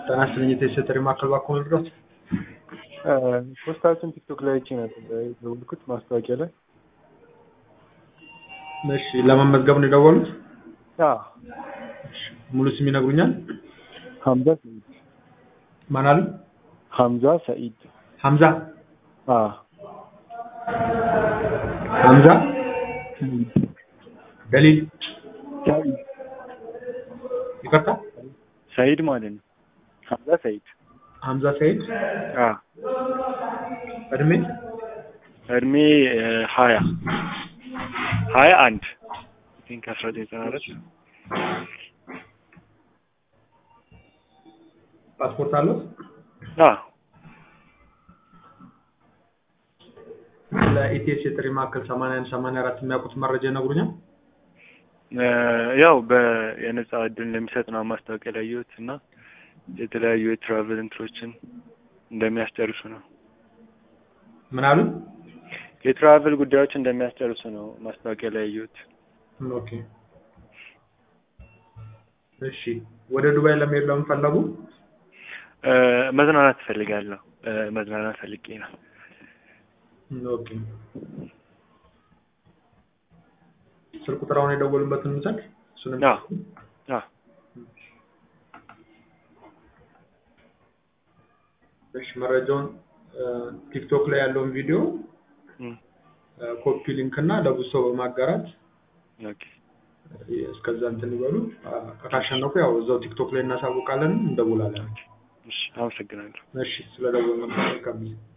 ተናስተኝ የተሰጠሪ ማከል ባኮን ልድረስ ፖስታችን ቲክቶክ ላይ አይቼ ነበር የደወልኩት ማስታወቂያ ላይ። እሺ ለመመዝገብ ነው የደወሉት? አዎ። ሙሉ ስም ይነግሩኛል? ሐምዛ ሰይድ። ማን አሉ? ሐምዛ ሰይድ። ሐምዛ? አዎ። ሐምዛ ሰይድ። ደሊል ሰይድ። ይፈታ? ሰይድ ማለት ነው። ሐምዛ ሰይድ። ሐምዛ ሰይድ? አዎ። እድሜ 21 ቲንክ 1994 ፓስፖርት አለው? አዎ። ለኢቲኤስ የጥሪ ማዕከል 8184 የሚያውቁት መረጃ ይነግሩኛል? ያው የነጻ እድል እንደሚሰጥ ነው ማስታወቂያ ላይ ያየሁት እና የተለያዩ የትራቨል እንትሮችን እንደሚያስጨርሱ ነው። ምን አሉ? የትራቨል ጉዳዮች እንደሚያስጨርሱ ነው ማስታወቂያ ላይ ያየሁት። ኦኬ። እሺ ወደ ዱባይ ለመሄድ ለምን ፈለጉ? መዝናናት ፈልጋለሁ። መዝናናት ፈልጌ ነው። ኦኬ። ስልክ ቁጥራውን የደወሉበትን እንሰጥ? እሱንም እሺ መረጃውን ቲክቶክ ላይ ያለውን ቪዲዮ ኮፒ ሊንክ እና ለብዙ ሰው በማጋራት ኦኬ እስከዛ እንትን ይበሉ። ካሸነፉ ያው እዛው ቲክቶክ ላይ እናሳውቃለን፣ እንደውላለን። እሺ አመሰግናለሁ። እሺ ስለደወልን መልካም